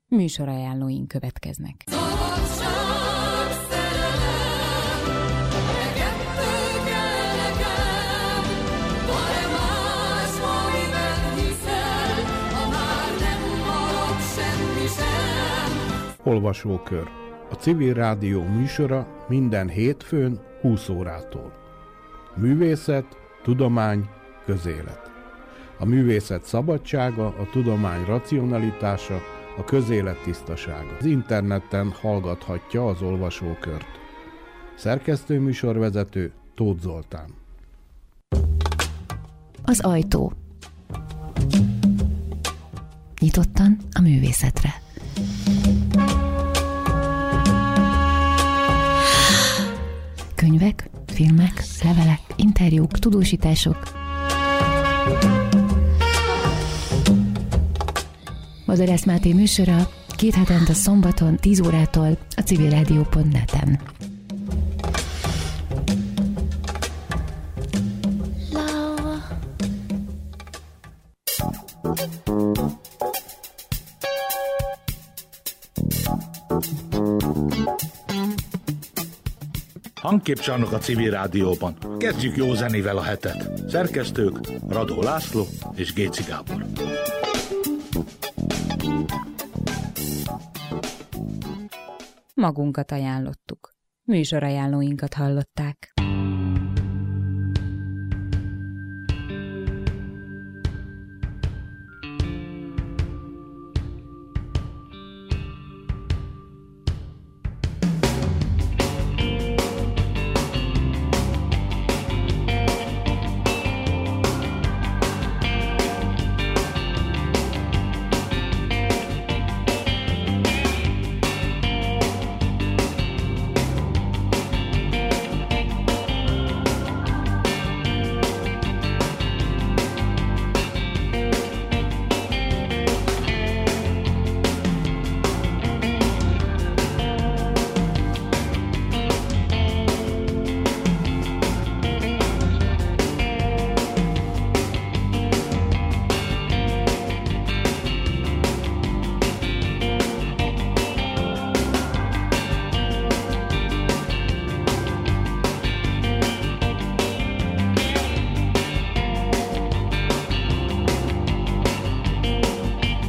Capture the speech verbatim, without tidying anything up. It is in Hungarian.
Műsorajánlóink következnek. Olvasókör. A Civil Rádió műsora minden hétfőn húsz órától. Művészet, tudomány, közélet. A művészet szabadsága, a tudomány racionalitása, a közélet tisztasága. Az interneten hallgathatja az olvasókört. Szerkesztő műsorvezető Tóth Zoltán. Az ajtó. Nyitottan a művészetre. Könyvek, filmek, levelek, interjúk, tudósítások. Madarász Máté műsora két hetente szombaton tíz órától a civilrádió pont net-en. Hangképcsarnok a Civil Rádióban. Kezdjük jó zenével a hetet. Szerkesztők Radó László és Géci Gábor. Magunkat ajánlottuk. Műsorajánlóinkat hallották.